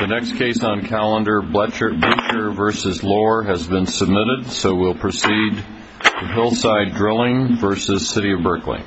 The next case on calendar, Blecher v. Lohr, has been submitted, so we'll proceed to Hillside Drilling v. City of Berkeley.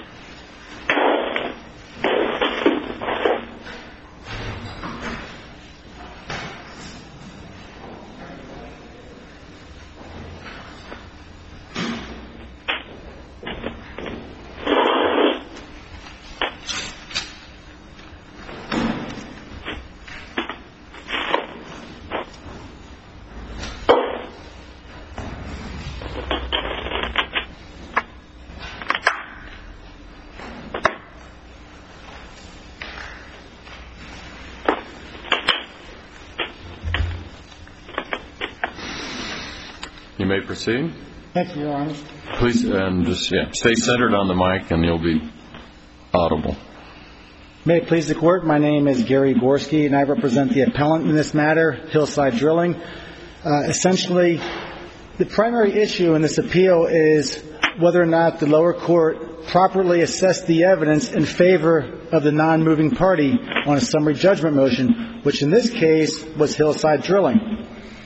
You may proceed. Thank you, Your Honor. Please, and just stay centered on the mic and you'll be audible. May it please the Court, my name is Gary Gorski and I represent the appellant in this matter, Hillside Drilling. Essentially, the primary issue in this appeal is whether or not the lower court properly assessed the evidence in favor of the non-moving party on a summary judgment motion, which in this case was Hillside Drilling.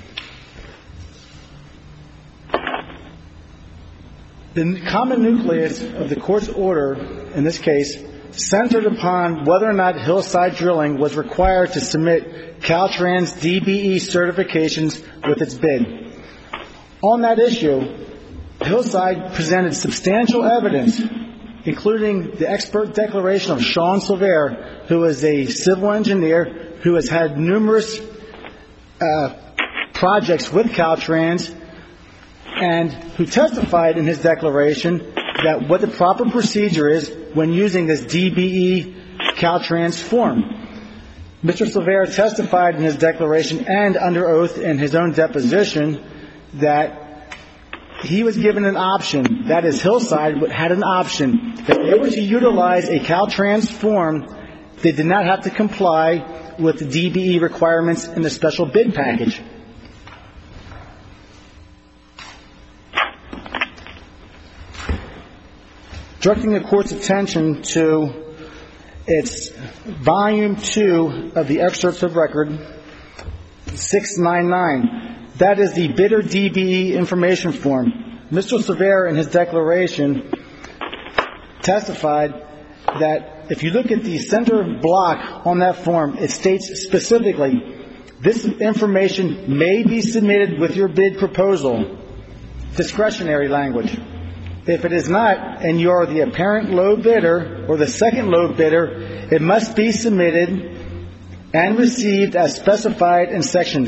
The common nucleus of the court's order, in this case, centered upon whether or not Hillside Drilling was required to submit Caltrans DBE certifications with its bid. On that issue, Hillside presented substantial evidence, including the expert declaration of Sean Silver, who is a civil engineer who has had numerous projects with Caltrans, and who testified in his declaration that what the proper procedure is when using this DBE Caltrans form. Mr. Silver testified in his declaration and under oath in his own deposition that he was given an option, that is, Hillside had an option, that if they were to utilize a Caltrans form, they did not have to comply with the DBE requirements in the special bid package. Directing the Court's attention to its Volume 2 of the excerpts of record, 699. That is the bidder DBE information form. Mr. Silver, in his declaration, testified that if you look at the center block on that form, it states specifically, this information may be submitted with your bid proposal. Discretionary language. If it is not, and you are the apparent low bidder or the second low bidder, it must be submitted and received as specified in Section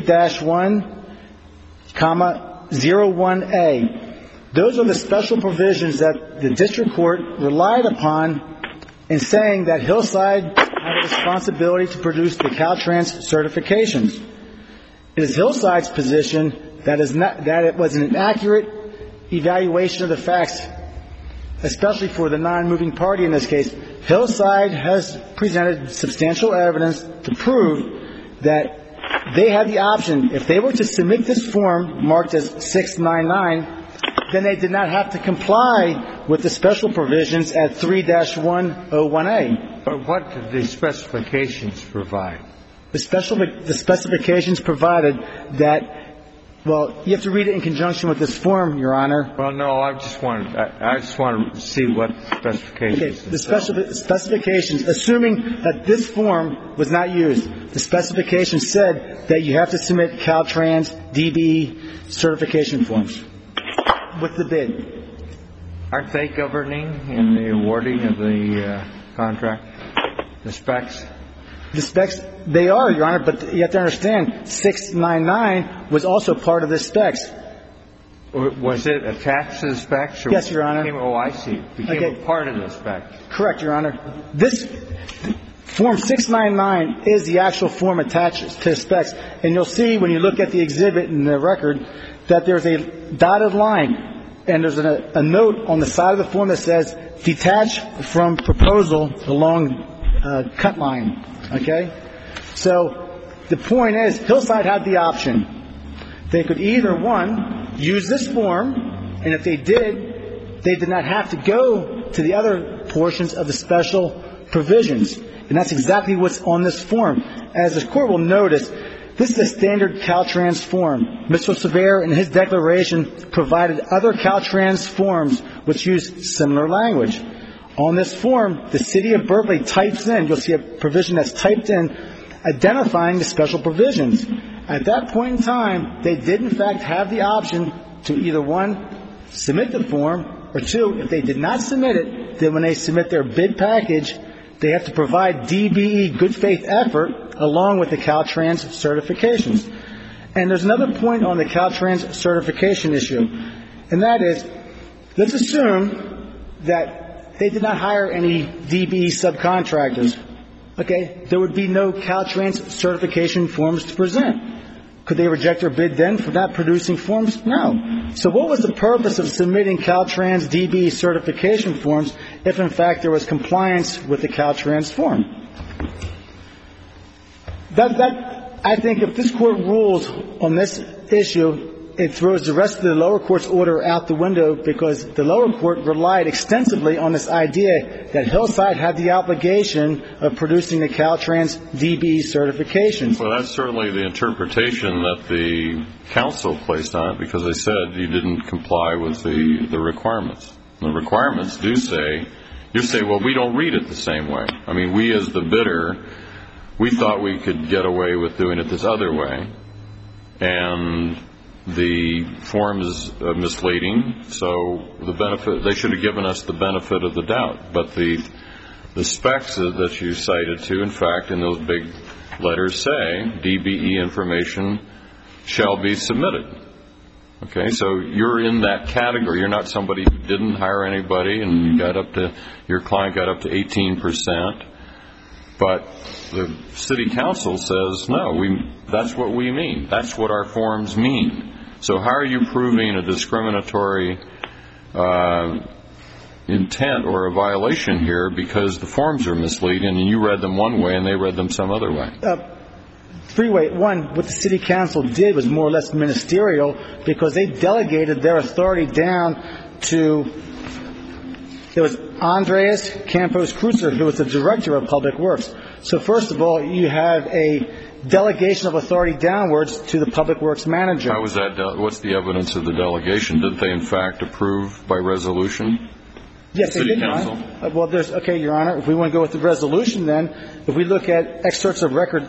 3-1,01A. Those are the special provisions that the district court relied upon in saying that Hillside had a responsibility to produce the Caltrans certifications. It is Hillside's position that it was an inaccurate evaluation of the facts, especially for the non-moving party in this case. Hillside has presented substantial evidence to prove that they had the option. If they were to submit this form marked as 699, then they did not have to comply with the special provisions at 3-101A. But what did the specifications provide? The specifications provided that, well, you have to read it in conjunction with this form, Your Honor. Well, no, I just want to see what specifications. Okay, the specifications, assuming that this form was not used, the specifications said that you have to submit Caltrans DBE certification forms with the bid. Aren't they governing in the awarding of the contract, the specs? The specs, they are, Your Honor, but you have to understand, 699 was also part of the specs. Was it attached to the specs? Or yes, Your Honor. I see. It became a part of the specs. Correct, Your Honor. This Form 699 is the actual form attached to the specs. And you'll see when you look at the exhibit in the record that there's a dotted line. And there's a note on the side of the form that says, detach from proposal along cut line. Okay? So the point is, Hillside had the option. They could either, one, use this form, and if they did not have to go to the other portions of the special provisions. And that's exactly what's on this form. As the Court will notice, this is a standard Caltrans form. Mr. Severe, in his declaration, provided other Caltrans forms which use similar language. On this form, the City of Berkeley types in, you'll see a provision that's typed in, identifying the special provisions. At that point in time, they did in fact have the option to either, one, submit the form, or two, if they did not submit it, then when they submit their bid package, they have to provide DBE good faith effort along with the Caltrans certifications. And there's another point on the Caltrans certification issue, and that is, let's assume that they did not hire any DBE subcontractors. Okay, there would be no Caltrans certification forms to present. Could they reject their bid then for not producing forms? No. So what was the purpose of submitting Caltrans DBE certification forms if in fact there was compliance with the Caltrans form? I think if this Court rules on this issue, it throws the rest of the lower court's order out the window, because the lower court relied extensively on this idea that Hillside had the obligation of producing the Caltrans DBE certifications. Well, that's certainly the interpretation that the council placed on it, because they said you didn't comply with the requirements. The requirements do say, you say, well, we don't read it the same way. I mean, we as the bidder, we thought we could get away with doing it this other way, and the form is misleading, so the benefit, they should have given us the benefit of the doubt. But the specs that you cited to, in fact, in those big letters say DBE information shall be submitted. Okay, so you're in that category. You're not somebody who didn't hire anybody and your client got up to 18%. But the city council says, no, that's what we mean. That's what our forms mean. So how are you proving a discriminatory intent or a violation here because the forms are misleading and you read them one way and they read them some other way? Three-way. One, what the city council did was more or less ministerial, because they delegated their authority down to, it was Andreas Campos Kreutzer, who was the director of Public Works. So first of all, you have a delegation of authority downwards to the Public Works manager. How was that? What's the evidence of the delegation? Did they in fact approve by resolution? Yes, they did. Well, okay, Your Honor. If we want to go with the resolution, then if we look at excerpts of record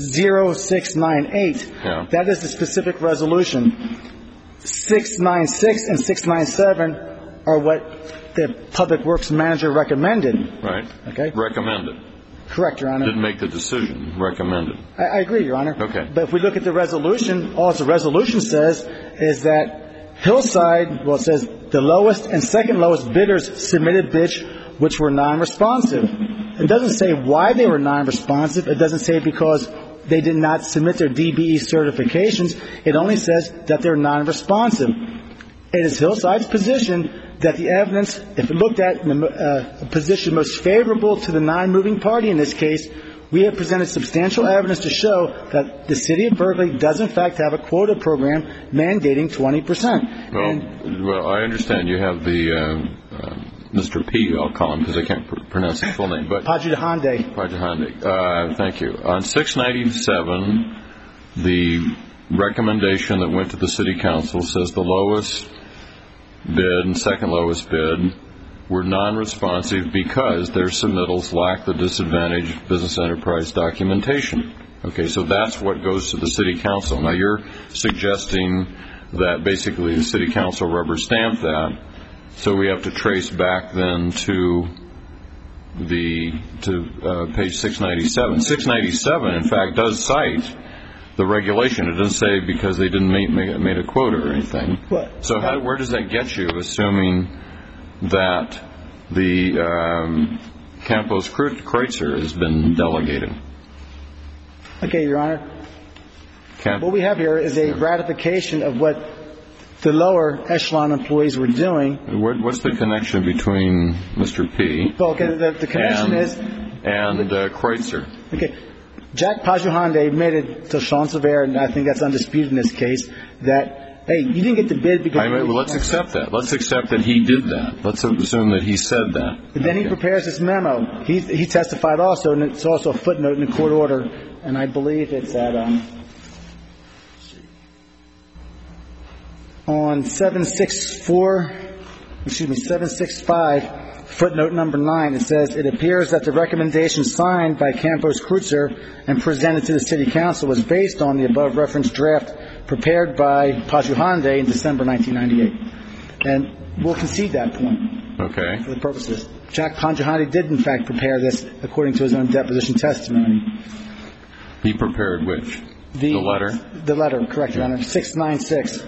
0698, that is the specific resolution. 696 and 697 are what the Public Works manager recommended. Right. Okay. Recommended. Correct, Your Honor. Didn't make the decision. Recommended. I agree, Your Honor. Okay. But if we look at the resolution, all the resolution says is that Hillside, well, it says the lowest and second lowest bidders submitted bids which were non-responsive. It doesn't say why they were non-responsive. It doesn't say because they did not submit their DBE certifications. It only says that they're non-responsive. It is Hillside's position that the evidence, if it looked at the position most favorable to the non-moving party in this case, we have presented substantial evidence to show that the city of Berkeley does in fact have a quota program mandating 20%. Well, I understand you have the Mr. P, I'll call him because I can't pronounce his full name. But Pajudahande. Thank you. On 697, the recommendation that went to the city council says the lowest bid and second lowest bid were non-responsive because their submittals lack the disadvantaged business enterprise documentation. Okay, so that's what goes to the city council. Now you're suggesting that basically the city council rubber stamped that, so we have to trace back then to page 697. 697, in fact, does cite the regulation. It doesn't say because they didn't make a quota or anything. So where does that get you, assuming that the Campos Kreutzer has been delegated? Okay, Your Honor. What we have here is a ratification of what the lower echelon employees were doing. What's the connection between Mr. P. Well, okay, the connection and Kreutzer? Okay. Jack Pajudahande admitted to Sean Severe, and I think that's undisputed in this case, that, hey, you didn't get the bid because... let's accept that. Let's accept that he did that. Let's assume that he said that. And then he prepares this memo. He testified also, and it's also a footnote in the court order and I believe it's at on 765, footnote number 9. It says, it appears that the recommendation signed by Campos Kreutzer and presented to the City Council was based on the above referenced draft prepared by Pajuhande in December 1998. And we'll concede that point. Okay. For the purposes. Jack Pajuhande did, in fact, prepare this according to his own deposition testimony. He prepared which? The letter? The letter, correct, Your Honor. 696.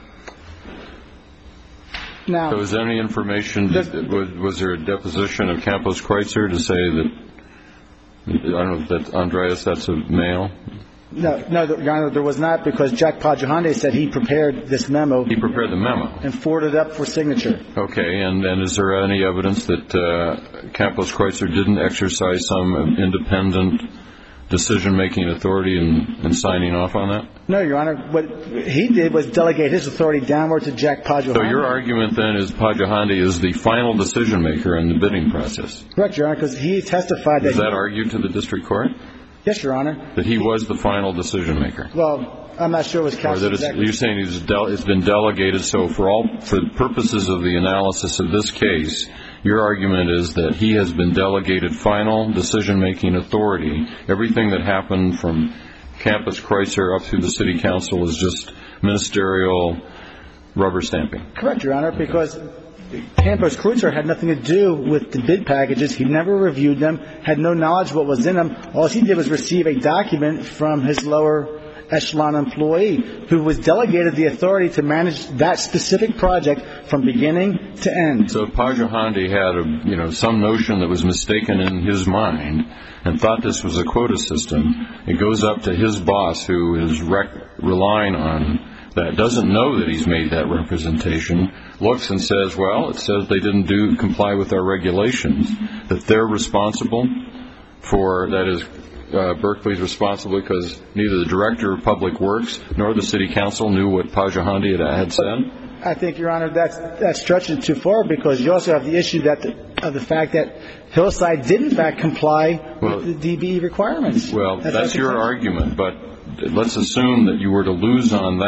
Now, so is there any information, was there a deposition of Campos Kreutzer to say that, I don't know if that's Andreas, that's a male? No, Your Honor, there was not, because Jack Pajuhande said he prepared this memo. He prepared the memo. And forwarded it up for signature. Okay, and is there any evidence that Campos Kreutzer didn't exercise some independent decision-making authority in signing off on that? No, Your Honor. What he did was delegate his authority downward to Jack Pajuhande. So your argument then is Pajuhande is the final decision-maker in the bidding process? Correct, Your Honor, because he testified that... Was that argued to the district court? Yes, Your Honor. That he was the final decision-maker? Well, I'm not sure it was counsel exactly. You're saying it's been delegated, so for purposes of the analysis of this case, your argument is that he has been delegated final decision-making authority. Everything that happened from Campos Kreutzer up through the City Council is just ministerial rubber stamping? Correct, Your Honor, because Campos Kreutzer had nothing to do with the bid packages. He never reviewed them, had no knowledge of what was in them. All he did was receive a document from his lower echelon employee who was delegated the authority to manage that specific project from beginning to end. So if Pajuhande had some notion that was mistaken in his mind and thought this was a quota system, it goes up to his boss who is relying on that, doesn't know that he's made that representation, looks and says, well, it says they didn't comply with our regulations, that they're responsible for, that is, Berkeley's responsible because neither the Director of Public Works nor the City Council knew what Pajuhande had said? I think, Your Honor, that's stretching too far, because you also have the issue of the fact that Hillside did, in fact, comply with the DBE requirements. Well, that's your argument, but let's assume that you were to lose on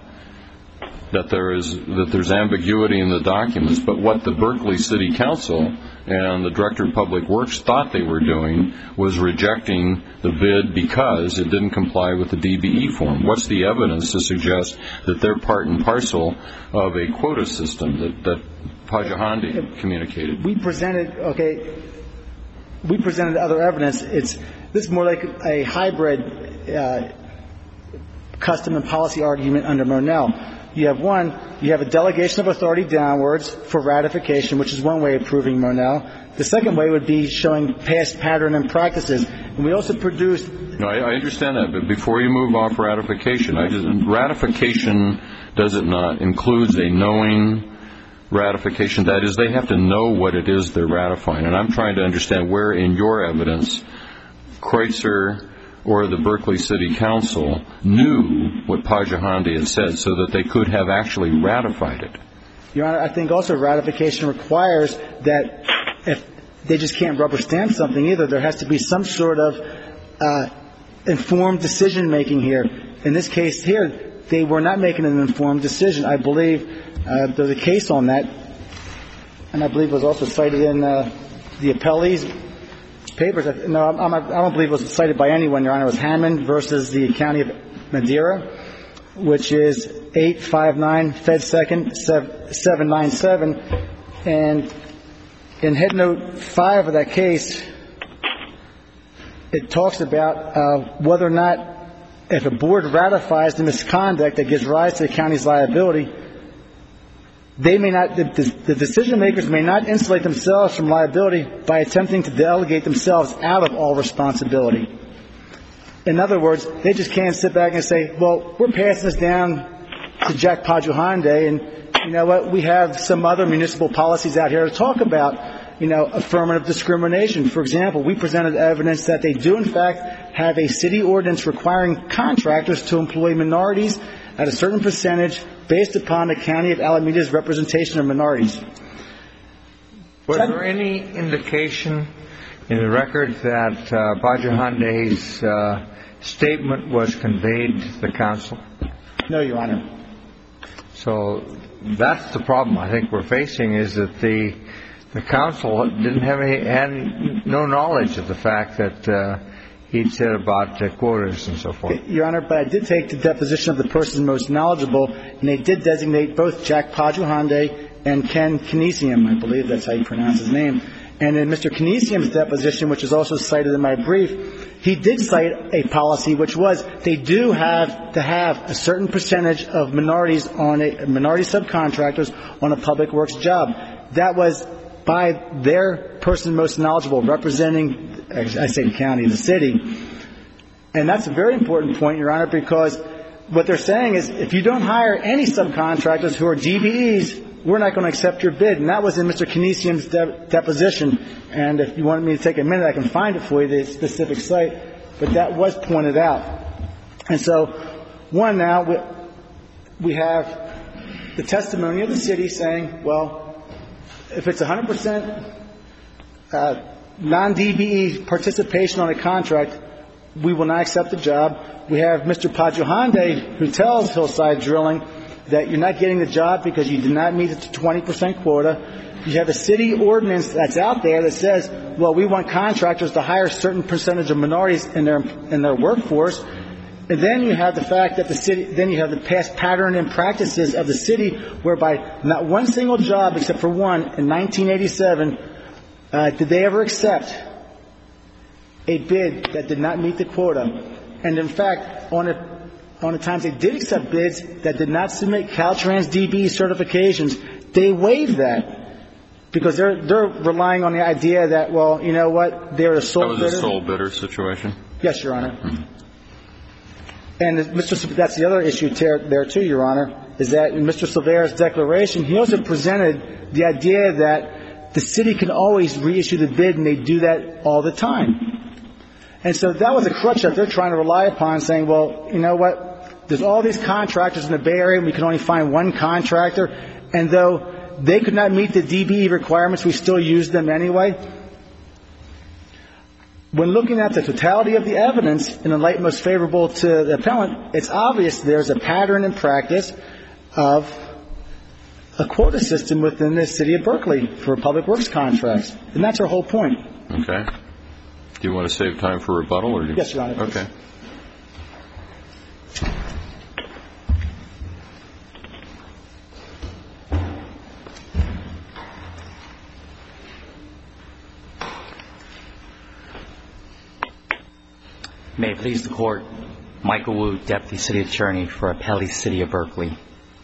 that there's ambiguity in the documents, but what the Berkeley City Council and the Director of Public Works thought they were doing was rejecting the bid because it didn't comply with the DBE form. What's the evidence to suggest that they're part and parcel of a quota system that Pajuhande communicated? We presented other evidence. This is more like a hybrid custom and policy argument under Monell. You have a delegation of authority downwards for ratification, which is one way of proving Monell. The second way would be showing past pattern and practices. And we also produced... No, I understand that, but before you move off ratification, ratification, does it not, includes a knowing ratification? That is, they have to know what it is they're ratifying. And I'm trying to understand where in your evidence Kreutzer or the Berkeley City Council knew what Pajuhande had said so that they could have actually ratified it. Your Honor, I think also ratification requires that if they just can't rubber stamp something either, there has to be some sort of informed decision-making here. In this case here, they were not making an informed decision. I believe there's a case on that, and I believe it was also cited in the appellee's papers. No, I don't believe it was cited by anyone, Your Honor. It was Hammond versus the County of Madeira, which is 859 Fed 2nd 797. And in head note 5 of that case, it talks about whether or not if a board ratifies the misconduct that gives rise to the county's liability, they may not, the decision makers may not insulate themselves from liability by attempting to delegate themselves out of all responsibility. In other words, they just can't sit back and say, well, we're passing this down to Jack Pajuhande, and you know what, we have some other municipal policies out here to talk about, affirmative discrimination. For example, we presented evidence that they do in fact have a city ordinance requiring contractors to employ minorities at a certain percentage based upon the County of Alameda's representation of minorities. Was there any indication in the record that Pajuhande's statement was conveyed to the council? No, Your Honor. So that's the problem I think we're facing, is that the council didn't have had no knowledge of the fact that he'd said about quotas and so forth. Your Honor, but I did take the deposition of the person most knowledgeable, and they did designate both Jack Pajuhande and Ken Kinesium, I believe that's how you pronounce his name. And in Mr. Kinesium's deposition, which is also cited in my brief, he did cite a policy which was they do have to have a certain percentage of minority subcontractors on a public works job. That was by their person most knowledgeable, representing, I say the county, the city. And that's a very important point, Your Honor, because what they're saying is if you don't hire any subcontractors who are DBEs, we're not going to accept your bid. And that was in Mr. Kinesium's deposition. And if you wanted me to take a minute, I can find it for you, the specific site. But that was pointed out. And so, one, now we have the testimony of the city saying, well, if it's 100% non-DBE participation on a contract, we will not accept the job. We have Mr. Pajuhande, who tells Hillside Drilling that you're not getting the job because you did not meet the 20% quota. You have a city ordinance that's out there that says, well, we want contractors to hire a certain percentage of minorities in their workforce. And then you have the fact that then you have the past pattern and practices of the city whereby not one single job except for one in 1987 did they ever accept a bid that did not meet the quota. And in fact, on the times they did accept bids that did not submit Caltrans DBE certifications, they waived that because they're relying on the idea that, well, you know what, they're a sole bidder. That was a sole bidder situation? Yes, Your Honor. Mm-hmm. And that's the other issue there too, Your Honor, is that in Mr. Silvera's declaration, he also presented the idea that the city can always reissue the bid, and they do that all the time. And so that was a crutch that they're trying to rely upon, saying, well, you know what, there's all these contractors in the Bay Area, and we can only find one contractor, and though they could not meet the DBE requirements, we still use them anyway. When looking at the totality of the evidence in the light most favorable to the appellant, it's obvious there's a pattern and practice of a quota system within the city of Berkeley for public works contracts. And that's our whole point. Okay. Do you want to save time for rebuttal? Or Yes, Your Honor. Okay. May it please the Court, Michael Wu, Deputy City Attorney for Appellee City of Berkeley.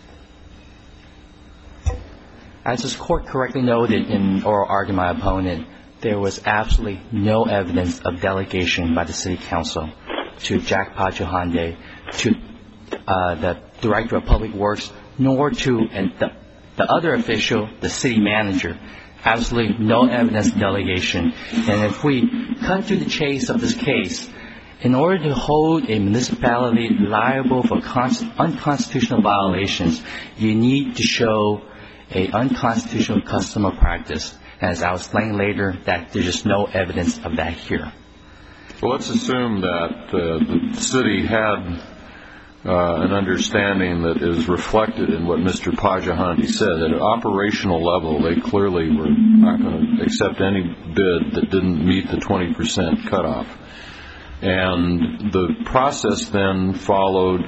As this Court correctly noted in oral argument by my opponent, there was absolutely no evidence of delegation by the City Council to Jack Pajuhande, to the Director of Public Works, nor to the other official, the City Manager. Absolutely no evidence of delegation. And if we cut to the chase of this case, in order to hold a municipality liable for unconstitutional violations, you need to show an unconstitutional custom or practice. As I'll explain later, that there's just no evidence of that here. Well, let's assume that the city had an understanding that is reflected in what Mr. Pajuhande said. At an operational level, they clearly were not going to accept any bid that didn't meet the 20% cutoff. And the process then followed.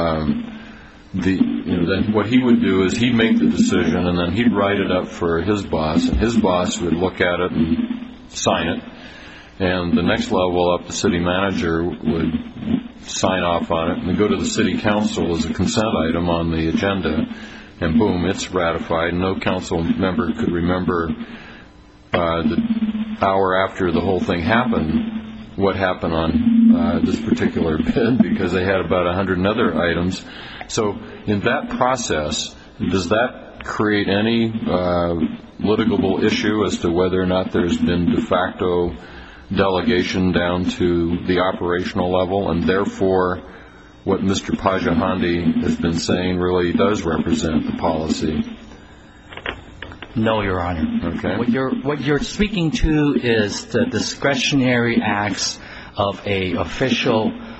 Then what he would do is he'd make the decision, and then he'd write it up for his boss, and his boss would look at it and sign it. And the next level up, the city manager would sign off on it, and then go to the city council as a consent item on the agenda, and boom, it's ratified. No council member could remember the hour after the whole thing happened what happened on this particular bid, because they had about 100 other items. So in that process, does that create any litigable issue as to whether or not there's been de facto delegation down to the operational level, and therefore what Mr. Pajuhande has been saying really does represent the policy? No, Your Honor. Okay. What you're speaking to is the discretionary acts of a official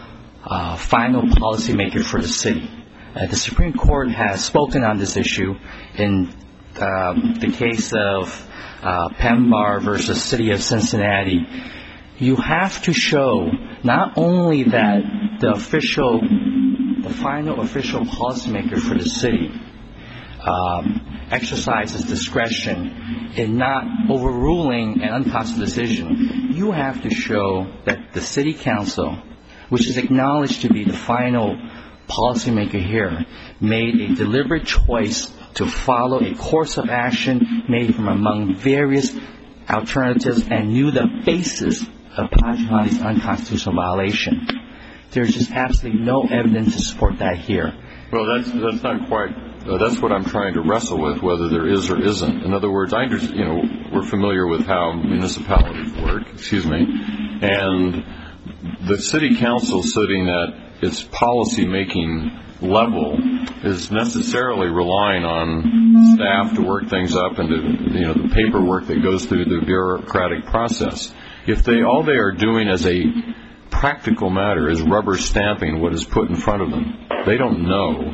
final policymaker for the city. The Supreme Court has spoken on this issue in the case of Pembar versus City of Cincinnati. You have to show not only that the final official policymaker for the city exercises discretion in not overruling an unconstitutional decision, you have to show that the city council, which is acknowledged to be the final policymaker here, made a deliberate choice to follow a course of action made from among various alternatives and knew the basis of Pachahandi's unconstitutional violation. There's just absolutely no evidence to support that here. Well, that's not quite. That's what I'm trying to wrestle with, whether there is or isn't. In other words, we're familiar with how municipalities work. And the city council sitting at its policy-making level is necessarily relying on staff to work things up and the paperwork that goes through the bureaucratic process. If all they are doing as a practical matter is rubber stamping what is put in front of them, they don't know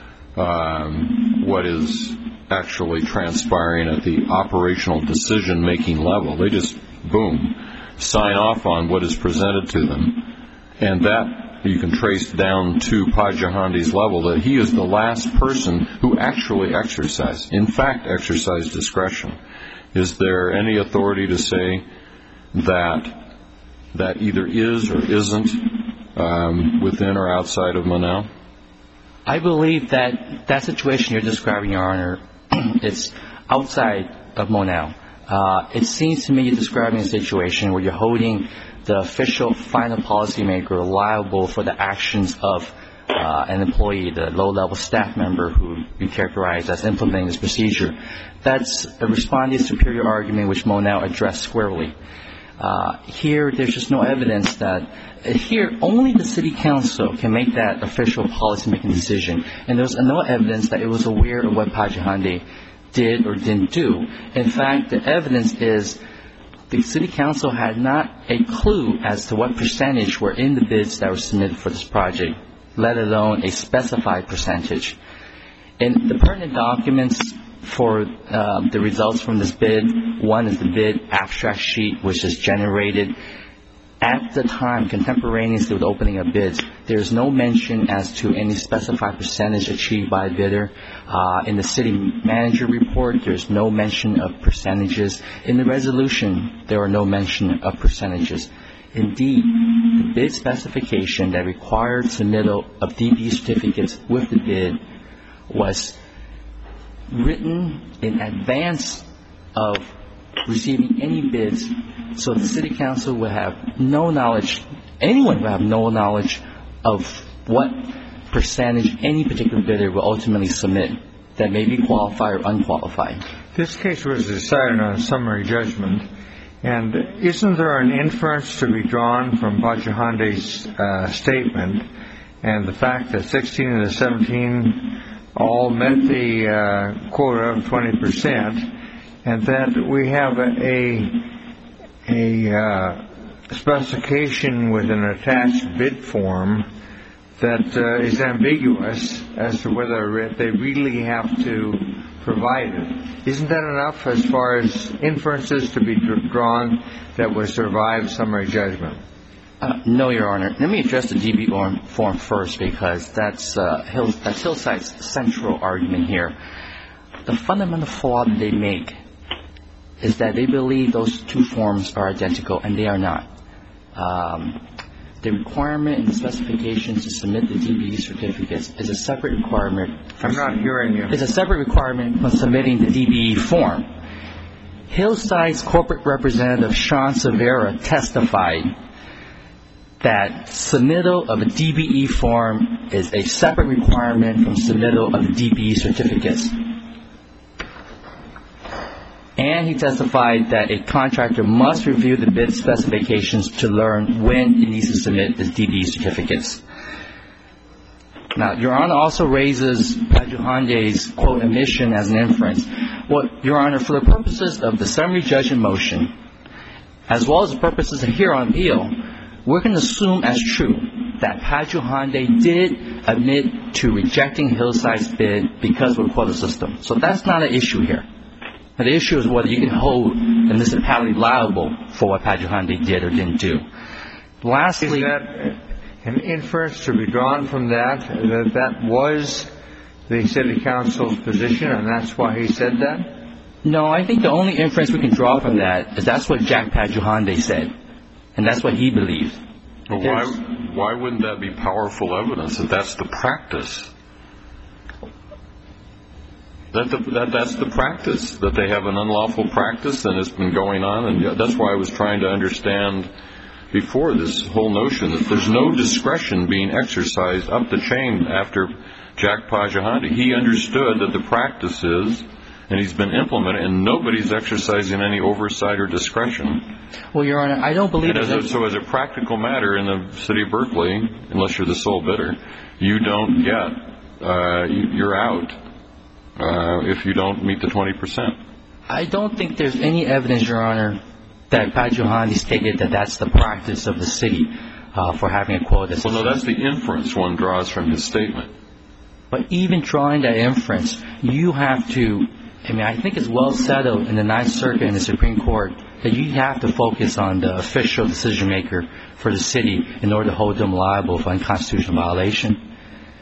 what is actually transpiring at the operational decision-making level. They just, boom, sign off on what is presented to them. And that you can trace down to Pachahandi's level, that he is the last person who actually exercised discretion. Is there any authority to say that either is or isn't within or outside of Monell? I believe that situation you're describing, Your Honor, it's outside of Monell. It seems to me you're describing a situation where you're holding the official final policymaker liable for the actions of an employee, the low-level staff member who you characterize as implementing this procedure. That's a respondeat superior argument which Monell addressed squarely. Here, there's just no evidence that here only the city council can make that official policy-making decision, and there's no evidence that it was aware of what Pachahandi did or didn't do. In fact, the evidence is the city council had not a clue as to what percentage were in the bids that were submitted for this project, let alone a specified percentage. In the pertinent documents for the results from this bid, one is the bid abstract sheet, which is generated at the time contemporaneously with the opening of bids. There's no mention as to any specified percentage achieved by a bidder. In the city manager report, there's no mention of percentages. In the resolution, there are no mention of percentages. Indeed, the bid specification that required submittal of DB certificates with the bid was written in advance of receiving any bids, so the city council would have no knowledge, anyone would have no knowledge of what percentage any particular bidder will ultimately submit that may be qualified or unqualified. This case was decided on summary judgment, and isn't there an inference to be drawn from Pachahandi's statement and the fact that 16 of the 17 all met the quota of 20%, and that we have a specification with an attached bid form that is ambiguous as to whether they really have to provide it. Isn't that enough as far as inferences to be drawn that would survive summary judgment? No, Your Honor. Let me address the DB form first, because that's Hillside's central argument here. The fundamental flaw that they make is that they believe those two forms are identical, and they are not. The requirement and the specifications to submit the DBE certificates is a separate requirement. I'm not hearing you. It's a separate requirement from submitting the DBE form. Hillside's corporate representative, Sean Severa, testified that submittal of a DBE form is a separate requirement from submittal of the DBE certificates. And he testified that a contractor must review the bid specifications to learn when it needs to submit the DBE certificates. Now, Your Honor also raises Pachahandi's, quote, omission as an inference. Well, Your Honor, for the purposes of the summary judgment motion, as well as the purposes of here on appeal, we're going to assume as true that Padua Hyundai did admit to rejecting Hillside's bid because of a quota system. So that's not an issue here. Now, the issue is whether you can hold a municipality liable for what Padua Hyundai did or didn't do. Lastly, is that an inference to be drawn from that was the city council's position, and that's why he said that? No, I think the only inference we can draw from that is that's what Jack Padua Hyundai said, and that's what he believed. Well, why wouldn't that be powerful evidence that that's the practice? That's the practice, that they have an unlawful practice and it's been going on, and that's why I was trying to understand before this whole notion that there's no discretion being exercised up the chain after Jack Padua Hyundai. He understood that the practice is, and he's been implemented, and nobody's exercising any oversight or discretion. Well, Your Honor, I don't believe that. So as a practical matter in the city of Berkeley, unless you're the sole bidder, you don't get, you're out if you don't meet the 20%. I don't think there's any evidence, Your Honor, that Padua Hyundai stated that that's the practice of the city for having a quota system. Well, no, that's the inference one draws from his statement. But even drawing that inference, you have to, I think it's well settled in the Ninth Circuit and the Supreme Court that you have to focus on the official decision maker for the city in order to hold them liable for unconstitutional violation.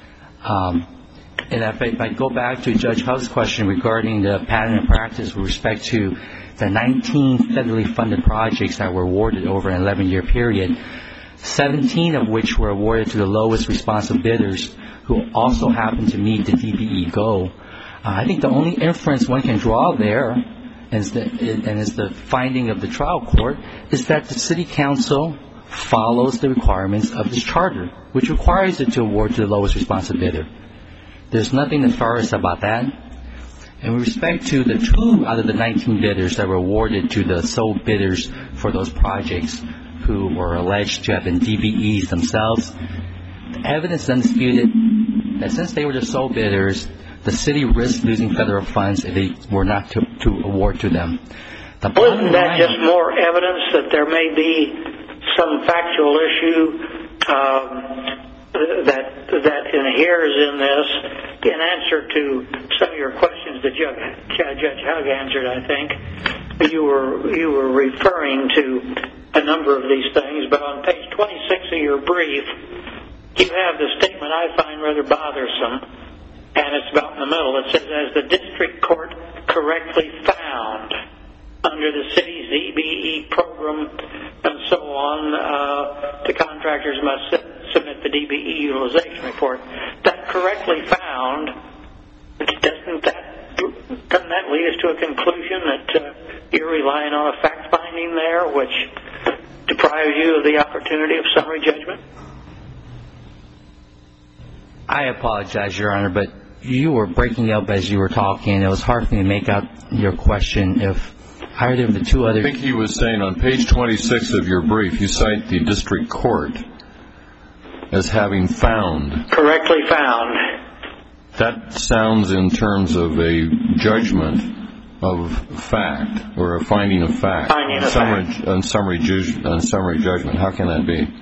And if I go back to Judge Hubb's question regarding the pattern and practice with respect to the 19 federally funded projects that were awarded over an 11-year period, 17 of which were awarded to the lowest responsive bidders who also happened to meet the DBE goal. I think the only inference one can draw there, and is the finding of the trial court, is that the city council follows the requirements of this charter, which requires it to award to the lowest responsive bidder. There's nothing nefarious about that. And with respect to the 2 out of the 19 bidders that were awarded to the sole bidders for those projects who were alleged to have been DBEs themselves, the evidence is undisputed that since they were the sole bidders, the city risked losing federal funds if they were not to award to them. Wasn't that just more evidence that there may be some factual issue that inheres in this? In answer to some of your questions that Judge Hugg answered, I think you were referring to a number of these things. But on page 26 of your brief, you have the statement I find rather bothersome, and it's about in the middle. It says, as the district court correctly found under the city's DBE program and so on, the contractors must submit the DBE utilization report. That correctly found, doesn't that lead us to a conclusion that you're relying on a fact finding there which deprives you of the opportunity of summary judgment? I apologize, Your Honor, but you were breaking up as you were talking. It was hard for me to make out your question. If either of the two other... I think he was saying on page 26 of your brief, you cite the district court as having found. Correctly found. That sounds in terms of a judgment of fact, or a finding of fact. Finding of fact. On summary judgment. How can that be?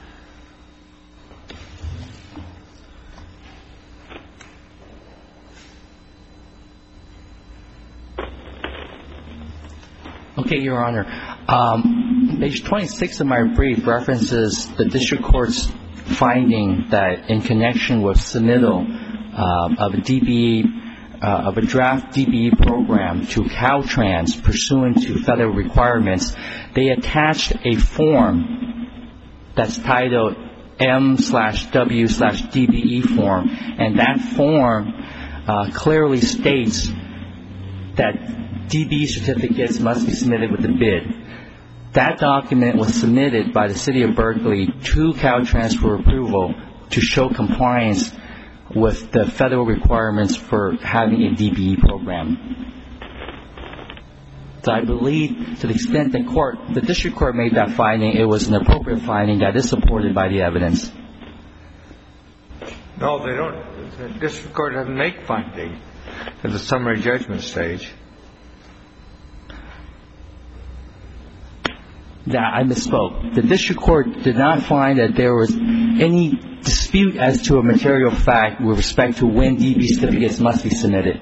Okay, Your Honor. Page 26 of my brief references the district court's finding that in connection with submittal of a DBE, of a draft DBE program to Caltrans pursuant to federal requirements, they attached a form that's titled M/W/DBE form, and that form clearly states that DBE certificates must be submitted with the bid. That document was submitted by the City of Berkeley to Caltrans for approval to show compliance with the federal requirements for having a DBE program. So I believe to the extent the district court made that finding, it was an appropriate finding that is supported by the evidence. No, they don't. The district court doesn't make finding at the summary judgment stage. I misspoke. The district court did not find that there was any dispute as to a material fact with respect to when DB certificates must be submitted.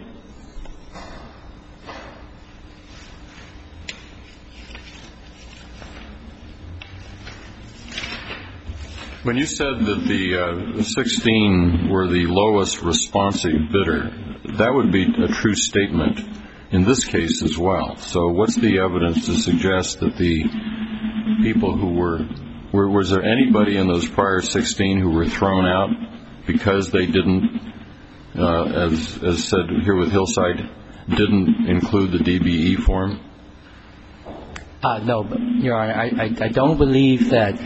When you said that the 16 were the lowest responsive bidder, that would be a true statement in this case as well. So what's the evidence to suggest that the people who was there anybody in those prior 16 who were thrown out because they didn't, as said here with Hillside, didn't include the DBE form? No, Your Honor, I don't believe that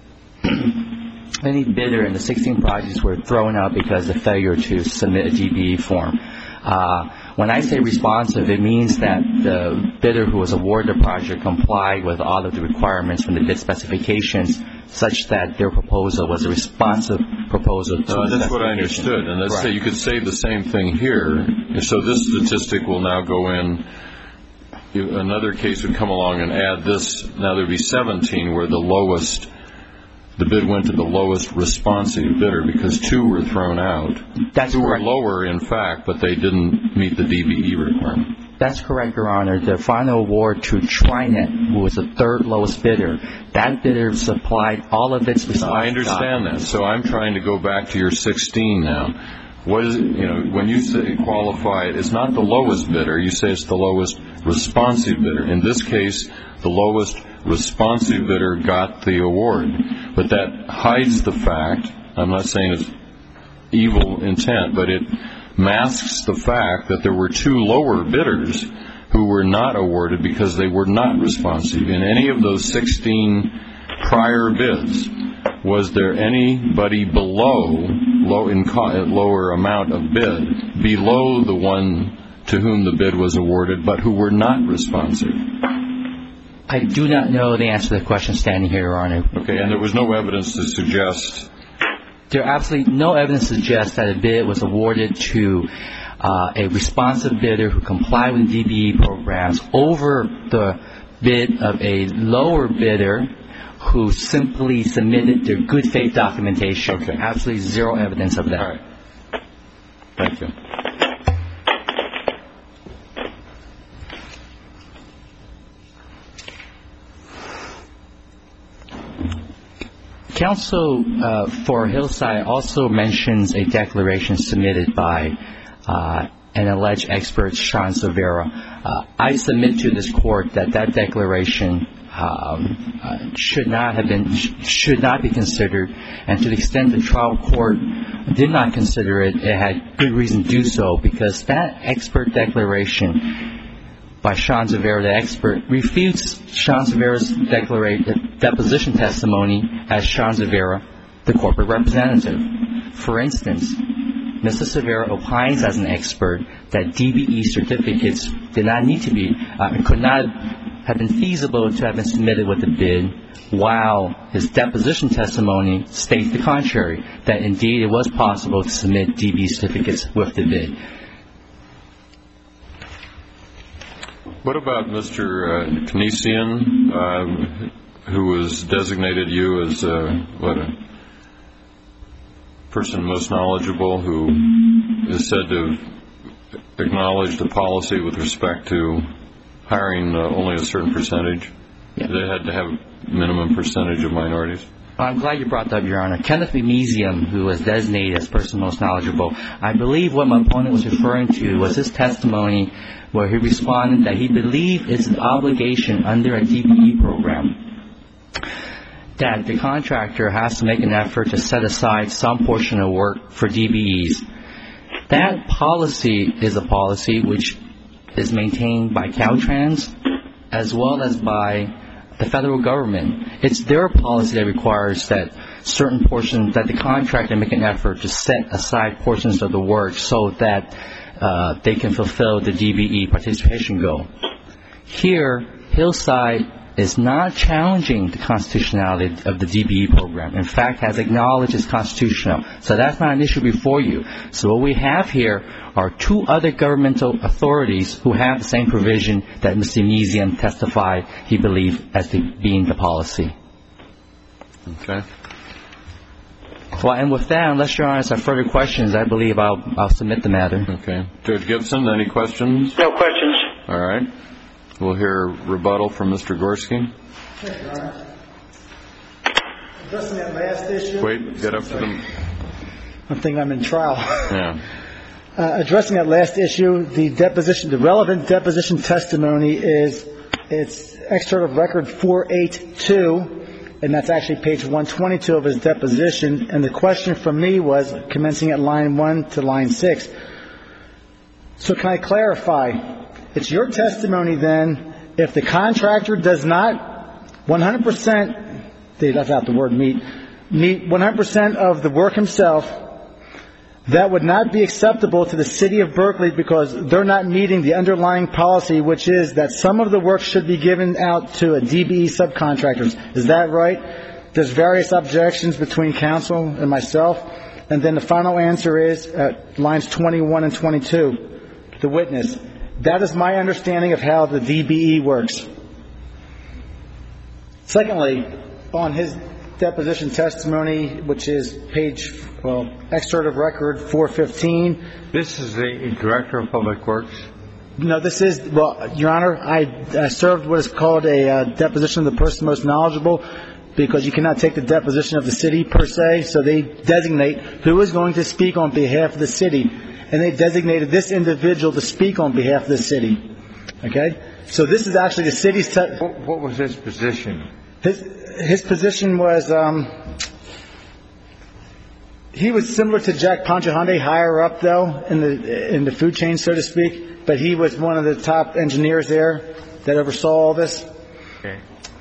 any bidder in the 16 projects were thrown out because of failure to submit a DBE form. When I say responsive, it means that the bidder who was awarded the project complied with all of the requirements from the bid specifications such that their proposal was a responsive proposal to the That's what I understood. And let's say you could say the same thing here. So this statistic will now go in. Another case would come along and add this. Now there would be 17 where the bid went to the lowest responsive bidder because 2 were thrown out. That's 2 were correct. lower, in fact, but they didn't meet the DBE requirement. That's correct, Your Honor. The final award to Trinet, who was the third lowest bidder, that bidder supplied all of its responsive I understand that. So I'm trying to go back to your 16 now. What is, when you say qualified, it's not the lowest bidder. You say it's the lowest responsive bidder. In this case, the lowest responsive bidder got the award. But that hides the fact, I'm not saying it's evil intent, but it masks the fact that there were 2 lower bidders who were not awarded because they were not responsive. In any of those 16 prior bids, was there anybody lower amount of bid below the one to whom the bid was awarded but who were not responsive? I do not know the answer to the question standing here, Your Honor. Okay, and there was no evidence to suggest? There absolutely no evidence to suggest that a bid was awarded to a responsive bidder who complied with DBE programs over the bid of a lower bidder who simply submitted their good faith documentation. Okay. Absolutely zero evidence of that. All right. Thank you. Counsel for Hillside also mentions a declaration submitted by an alleged expert, Sean Silvera. I submit to this court that declaration should not be considered, and to the extent the trial court did not consider it, it had good reason to do so, because that expert declaration by Sean Silvera, the expert, refutes Sean Silvera's deposition testimony as Sean Silvera, the corporate representative. For instance, Mr. Silvera opines as an expert that DBE certificates did not need to be, could not have been feasible to have been submitted with the bid, while his deposition testimony states the contrary, that indeed it was possible to submit DBE certificates with the bid. What about Mr. Knessian, who has designated you as a person most knowledgeable, who is said to have acknowledged a policy with respect to hiring only a certain percentage? Yeah. They had to have a minimum percentage of minorities? I'm glad you brought that up, Your Honor. Kenneth Memesium, who was designated as person most knowledgeable, I believe what my opponent was referring to was his testimony where he responded that he believed it's an obligation under a DBE program that the contractor has to make an effort to set aside some portion of work for DBEs. That policy is a policy which is maintained by Caltrans as well as by the federal government. It's their policy that requires that certain portions, that the contractor make an effort to set aside portions of the work so that they can fulfill the DBE participation goal. Here, Hillside is not challenging the constitutionality of the DBE program. In fact, has acknowledged it's constitutional. So that's not an issue before you. So what we have here are two other governmental authorities who have the same provision that Mr. Emezian testified he believed as being the policy. Okay. Well, and with that, unless Your Honor has further questions, I believe I'll submit the matter. Okay. Judge Gibson, any questions? No questions. All right. We'll hear rebuttal from Mr. Gorski. Yes, Your Honor. Addressing that last issue. Wait, get up to them. I think I'm in trial. Yeah. Addressing that last issue, the relevant deposition testimony is excerpt of record 482, and that's actually page 122 of his deposition. And the question from me was commencing at line 1 to line 6. So can I clarify? It's your testimony then, if the contractor does not 100%, they left out the word meet 100% of the work himself, that would not be acceptable to the city of Berkeley because they're not meeting the underlying policy, which is that some of the work should be given out to a DBE subcontractors. Is that right? There's various objections between counsel and myself. And then the final answer is at lines 21 and 22, the witness. That is my understanding of how the DBE works. Secondly, on his deposition testimony, which is excerpt of record 415. This is the Director of Public Works? No, this is, Your Honor, I served what is called a deposition of the person most knowledgeable, because you cannot take the deposition of the city per se, so they designate who is going to speak on behalf of the city, and they designated this individual to speak on behalf of the city. Okay? So this is actually the city's... What was his position? His position was, he was similar to Jack Panchahande, higher up though in the food chain, so to speak. But he was one of the top engineers there that oversaw all this. Okay.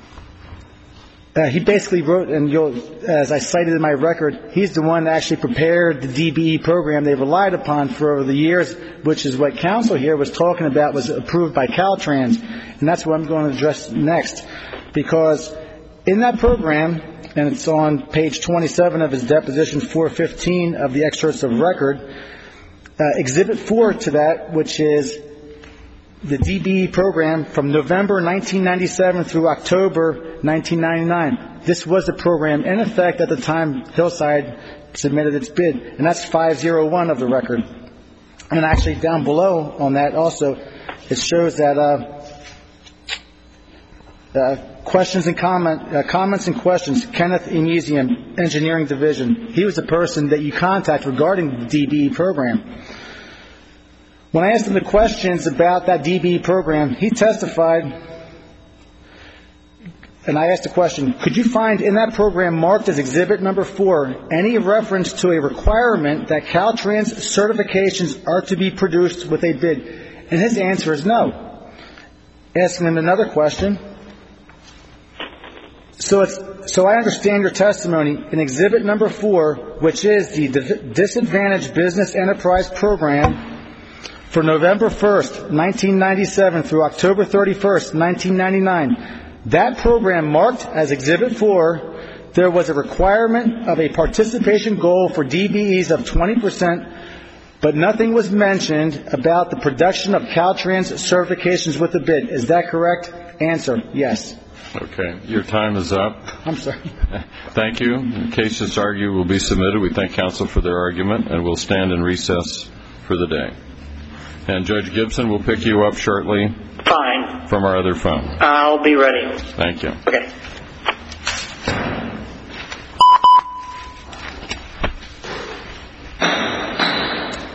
He basically wrote, and as I cited in my record, he's the one that actually prepared the DBE program they relied upon for over the years, which is what counsel here was talking about, was approved by Caltrans. And that's what I'm going to address next. Because in that program, and it's on page 27 of his deposition 415 of the excerpts of record, Exhibit 4 to that, which is the DBE program from November 1997 through October 1999. This was the program in effect at the time Hillside submitted its bid, and that's 501 of the record. And actually down below on that also, it shows that questions and comments and questions. Kenneth Emezian, Engineering Division. He was the person that you contact regarding the DBE program. When I asked him the questions about that DBE program, he testified, and I asked the question, could you find in that program marked as Exhibit Number 4 any reference to a requirement that Caltrans certifications are to be produced with a bid? And his answer is no. Asking him another question. So I understand your testimony in Exhibit Number 4, which is the Disadvantaged Business Enterprise Program for November 1st, 1997 through October 31st, 1999. That program marked as Exhibit 4, there was a requirement of a participation goal for DBEs of 20%, but nothing was mentioned about the production of Caltrans certifications with the bid. Is that correct? Answer, yes. Okay. Your time is up. I'm sorry. Thank you. The case just argued will be submitted. We thank counsel for their argument, and we'll stand in recess for the day. And Judge Gibson will pick you up shortly. Fine. From our other phone. I'll be ready. Thank you. Okay.